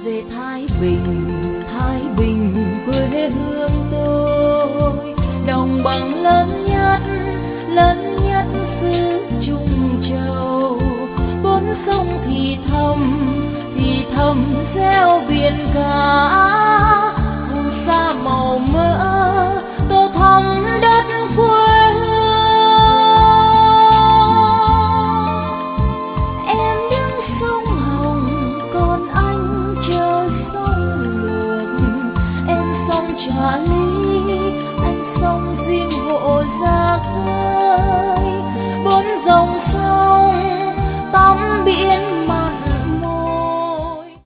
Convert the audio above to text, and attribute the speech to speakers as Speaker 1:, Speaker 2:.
Speaker 1: về Thái Bình quê hương tôi, đồng bằng lớn nhất xứ Trung Châu. Bốn sông thì thầm reo biển cả, phù sa màu mỡ tô thắm đất quê hương. Em đứng sông Hồng còn anh chờ sông Lược, em sông Trà Ly